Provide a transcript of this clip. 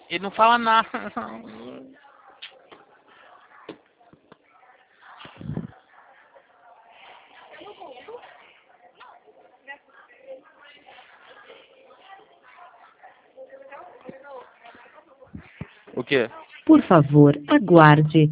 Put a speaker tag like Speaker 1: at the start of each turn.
Speaker 1: Ele não fala nada. O quê?
Speaker 2: Por favor, aguarde.